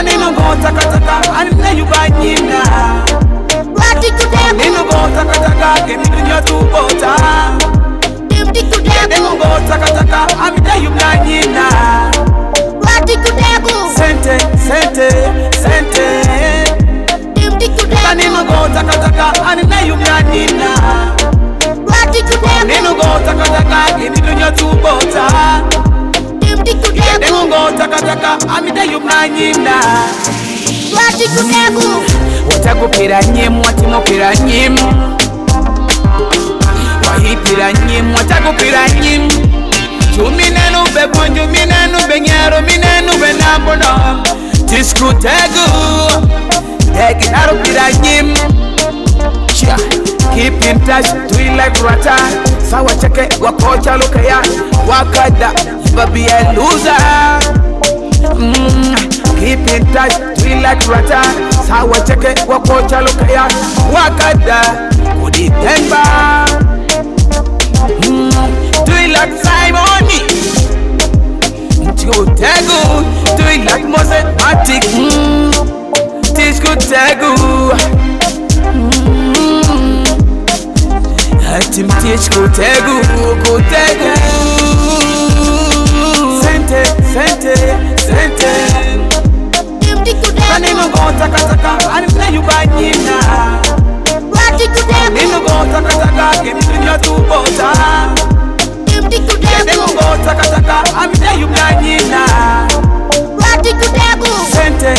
Nino go taka and then you buy Nina. What did you do? Nino go taka, give me your two bota. Nino go taka, and then you buy Nina. What did you do? Sente. Nino go taka, and then you buy Nina. What did you do? Nino go taka, give me your two bota. Nino go taka, and then you buy Nina. What did you do? Watakupira nyemu, watimopira nyemu. Wahipira nyemu, watakupira nyemu. Juminenu bekunju, minenu benyero, minenu benambono. Tisku tegu, tegi narupira nyemu. Keep in touch, do it like rata. Sawa cheke, wakocha lukaya. Wakada, never be a loser. Keep in touch, do it like rata. Sawa cheke, wakocha lukaya. Wakada, kudi temba. Do it like Simoni. Tisku tegu, do it like Moses Matic. Tisku tegu. Atim tisku tegu. Sente. Nino go taka, and then you buy Nina. What did you do? Nino go taka, give me your two bota. Nino go taka, and then you buy Nina. What did you do? Sente.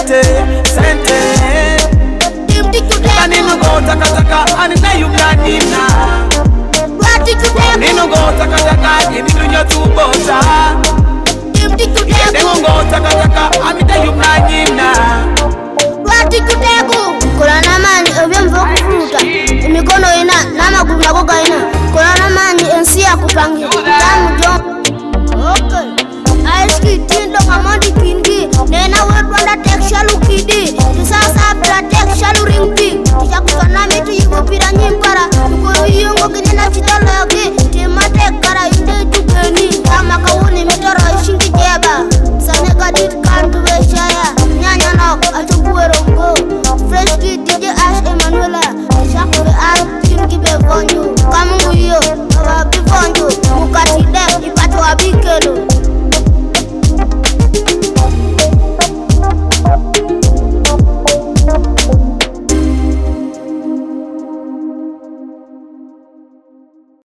Nino go taka, and then you buy Nina. What did you do? Nino go taka, give me your two bota. Nino go taka, and then you buy Nina. What did you do? Kolana mani ebyemva okufuuta emikono ina n'amagulu nago galina kolana mani ensi yakupangira tamujo. Okay, Ice Kid tindo kamandi kindi nena wetwanda texture kidi tisasa bra texture ringti tijakutana mitu yigopira nyimpara tuko yiyongo kinena chitologi timate kara inde jukeni kama kawuni mitoro ishingi jeba sanega dit kantu weshaya nyanya nok atubuerongo Fresh Kid DJ Ash Emanuela Shakure Al Kingi Bevonyo Kamungu yo Awa Bivonyo Mukati Dek Ipato Abikelo